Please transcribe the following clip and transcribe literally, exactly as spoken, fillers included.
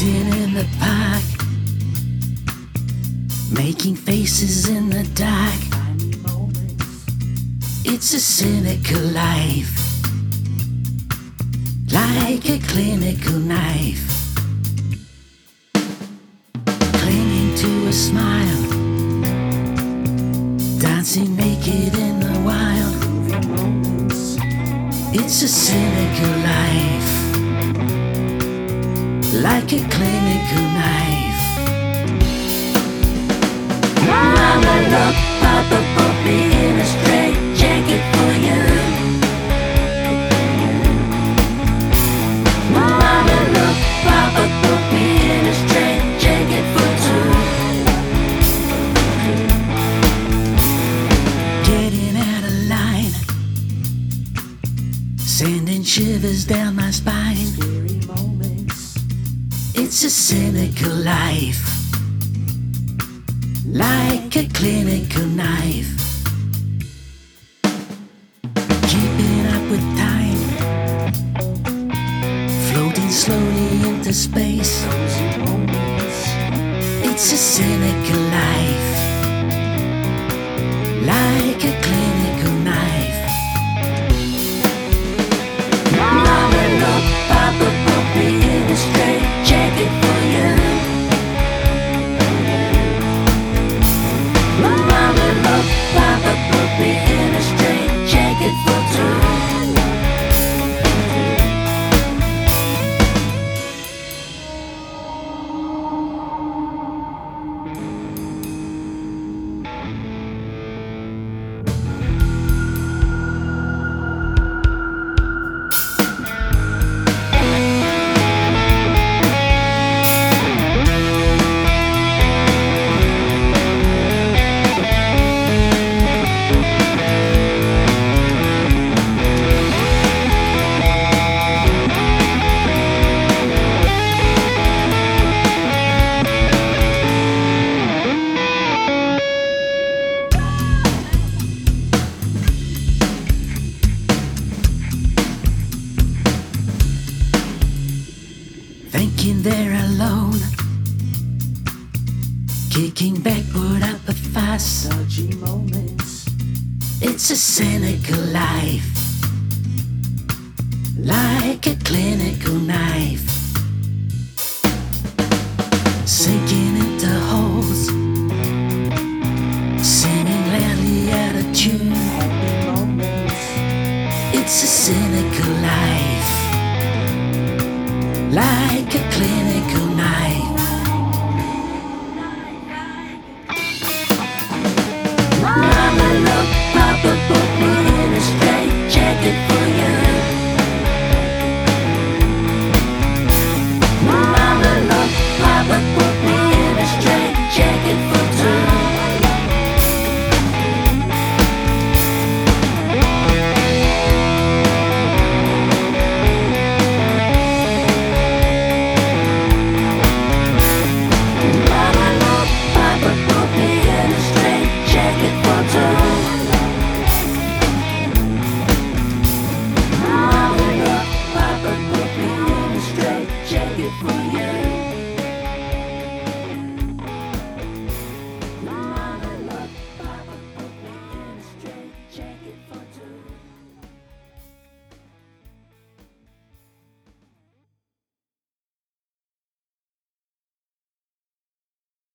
Sitting in the park, making faces in the dark. It's a cynical life, like a clinical knife, clinging to a smile, dancing naked in the wild. It's a cynical life, like a clinical knife. Mama, look, Papa put me in a straight jacket for you. Mama, look, Papa put me in a straight jacket for two. Getting out of line, sending shivers down my spine. It's a cynical life, like a clinical knife, keeping up with time, floating slowly into space. It's a cynical life, like a clinical knife. Mama, look, Papa put me in a straight jacket for you. Mama, look, Papa put me in a straight jacket for two. Thinking they're alone, kicking back, put up a fuss. Dodgy moments. It's a cynical life, like a clinical knife, sinking